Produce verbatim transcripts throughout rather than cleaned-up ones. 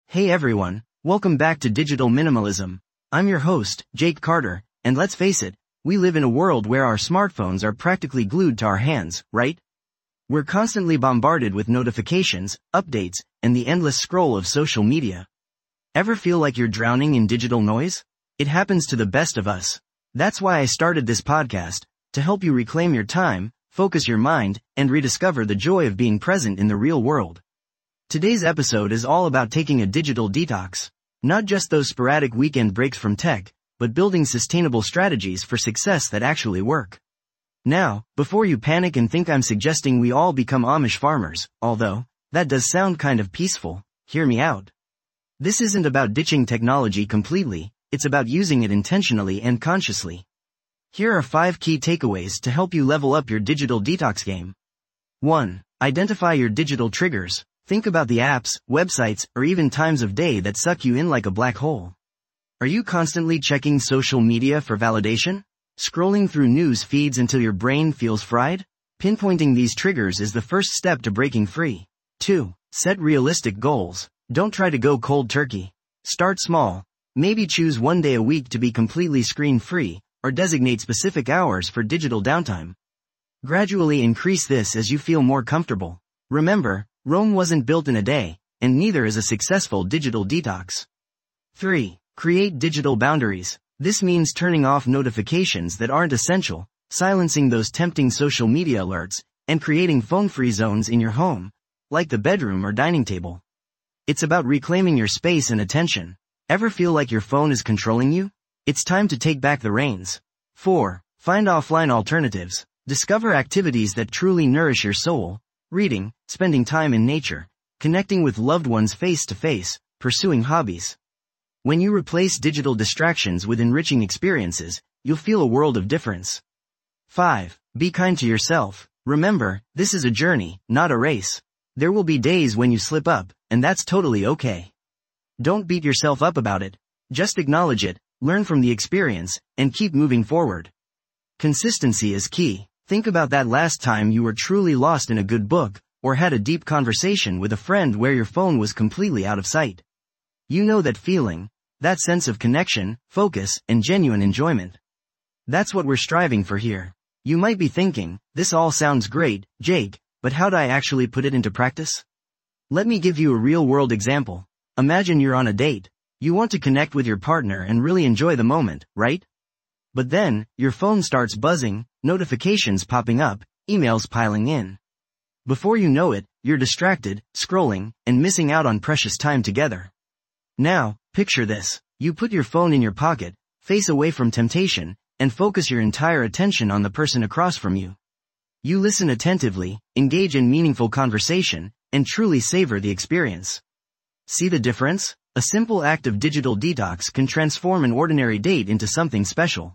Hey everyone, welcome back to Digital Minimalism. I'm your host, Jake Carter, and let's face it, we live in a world where our smartphones are practically glued to our hands, right? We're constantly bombarded with notifications, updates, and the endless scroll of social media. Ever feel like you're drowning in digital noise? It happens to the best of us. That's why I started this podcast, to help you reclaim your time, focus your mind, and rediscover the joy of being present in the real world. Today's episode is all about taking a digital detox. Not just those sporadic weekend breaks from tech, but building sustainable strategies for success that actually work. Now, before you panic and think I'm suggesting we all become Amish farmers, although, that does sound kind of peaceful, hear me out. This isn't about ditching technology completely, it's about using it intentionally and consciously. Here are five key takeaways to help you level up your digital detox game. one. Identify your digital triggers. Think about the apps, websites, or even times of day that suck you in like a black hole. Are you constantly checking social media for validation? Scrolling through news feeds until your brain feels fried? Pinpointing these triggers is the first step to breaking free. two. Set realistic goals. Don't try to go cold turkey. Start small. Maybe choose one day a week to be completely screen-free, or designate specific hours for digital downtime. Gradually increase this as you feel more comfortable. Remember, Rome wasn't built in a day, and neither is a successful digital detox. three. Create digital boundaries. This means turning off notifications that aren't essential, silencing those tempting social media alerts, and creating phone-free zones in your home, like the bedroom or dining table. It's about reclaiming your space and attention. Ever feel like your phone is controlling you? It's time to take back the reins. four. Find offline alternatives. Discover activities that truly nourish your soul. Reading, spending time in nature, connecting with loved ones face-to-face, pursuing hobbies. When you replace digital distractions with enriching experiences, you'll feel a world of difference. five. Be kind to yourself. Remember, this is a journey, not a race. There will be days when you slip up, and that's totally okay. Don't beat yourself up about it. Just acknowledge it, learn from the experience, and keep moving forward. Consistency is key. Think about that last time you were truly lost in a good book, or had a deep conversation with a friend where your phone was completely out of sight. You know that feeling, that sense of connection, focus, and genuine enjoyment. That's what we're striving for here. You might be thinking, this all sounds great, Jake, but how do I actually put it into practice? Let me give you a real-world example. Imagine you're on a date. You want to connect with your partner and really enjoy the moment, right? But then, your phone starts buzzing, notifications popping up, emails piling in. Before you know it, you're distracted, scrolling, and missing out on precious time together. Now, picture this. You put your phone in your pocket, face away from temptation, and focus your entire attention on the person across from you. You listen attentively, engage in meaningful conversation, and truly savor the experience. See the difference? A simple act of digital detox can transform an ordinary date into something special.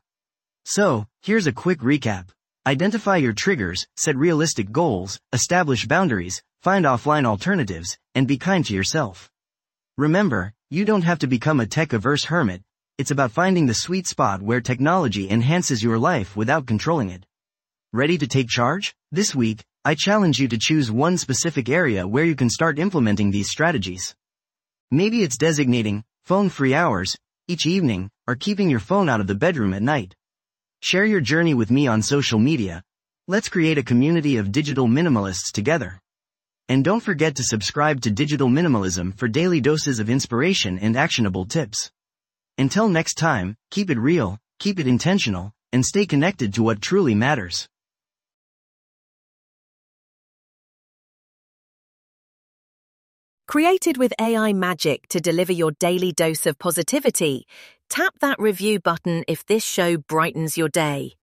So, here's a quick recap. Identify your triggers, set realistic goals, establish boundaries, find offline alternatives, and be kind to yourself. Remember, you don't have to become a tech-averse hermit. It's about finding the sweet spot where technology enhances your life without controlling it. Ready to take charge? This week, I challenge you to choose one specific area where you can start implementing these strategies. Maybe it's designating phone-free hours each evening, or keeping your phone out of the bedroom at night. Share your journey with me on social media. Let's create a community of digital minimalists together. And don't forget to subscribe to Digital Minimalism for daily doses of inspiration and actionable tips. Until next time, keep it real, keep it intentional, and stay connected to what truly matters. Created with A I magic to deliver your daily dose of positivity, tap that review button if this show brightens your day.